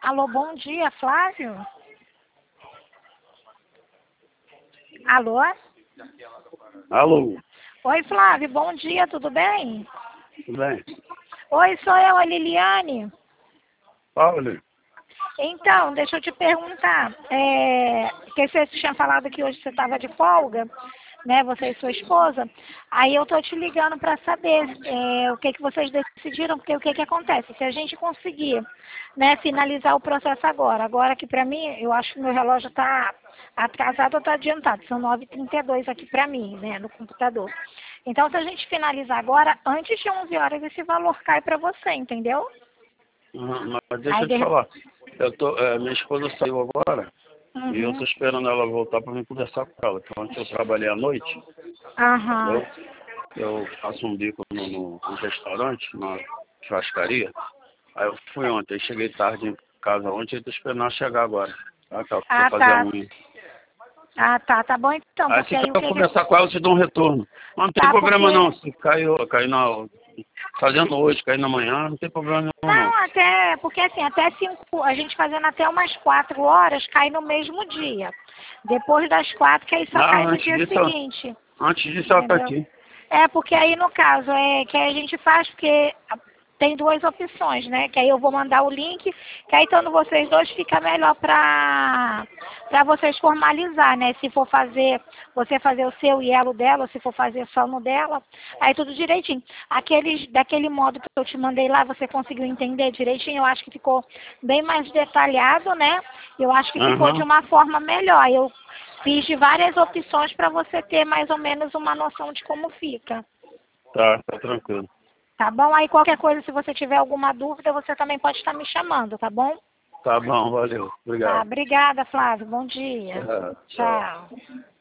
Alô, bom dia, Flávio? Alô? Alô, Oi, Flávio, bom dia, tudo bem? tudo bem? Oi, sou eu, a Liliane. Paulo, Então, deixa eu te perguntar, que você tinha falado que hoje você estava de folga, né, você e sua esposa, aí eu tô te ligando para saber o que que vocês decidiram, porque o que que acontece, se a gente conseguir, né, finalizar o processo agora que para mim, eu acho que meu relógio está atrasado ou está adiantado, são 9h32 aqui para mim, né, no computador. Então, se a gente finalizar agora, antes de 11 horas, esse valor cai para você, entendeu? mas deixa Aí, eu te falar. Minha esposa saiu agora e eu Uhum. estou esperando ela voltar para me conversar com ela. Então, ontem eu trabalhei à noite, Aham. entendeu? Eu faço um bico no restaurante, na churrascaria. Aí eu fui ontem, cheguei tarde em casa ontem e estou esperando ela chegar agora. Tá? Que ela foi Ah, fazer a tá. unha. Ah, tá bom então, Aí porque assim que aí o eu que que... conversar com ela, eu te dou um retorno. Mas não tem Tá, problema porque... não. Se cair fazendo hoje, cair na manhã, não tem problema nenhum não. Não, até... Porque assim, até 5... A gente fazendo até umas 4 horas, cai no mesmo dia. Depois das 4, que aí só cai Não, no dia seguinte. antes disso ela tá Entendeu? aqui. É, porque aí no caso, que aí a gente faz, porque tem duas opções, né? Que aí eu vou mandar o link, que aí estando vocês dois fica melhor para vocês formalizar, né? Se for fazer, você fazer o seu e ela o dela, ou se for fazer só no dela, aí tudo direitinho. Daquele modo que eu te mandei lá, você conseguiu entender direitinho? Eu acho que ficou bem mais detalhado, né? Eu acho que ficou de Aham. uma forma melhor. Eu fiz de várias opções para você ter mais ou menos uma noção de como fica. Tá tranquilo. Tá bom? Aí qualquer coisa, se você tiver alguma dúvida, você também pode estar me chamando, tá bom? Tá bom, valeu. Tá, Obrigado. obrigada, Flávio. Bom dia. Tchau. Tchau.